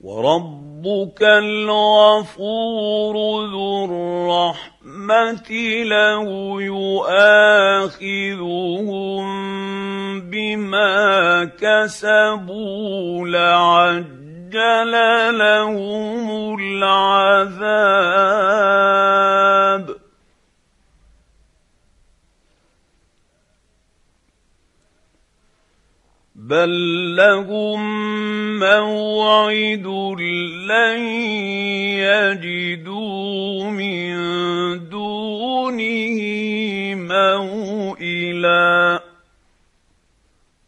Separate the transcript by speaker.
Speaker 1: وربك الغفور ذو الرحمة لو يؤاخذهم بما كسبوا لعجل لهم العذاب بل لهم موعد لن يجدوا من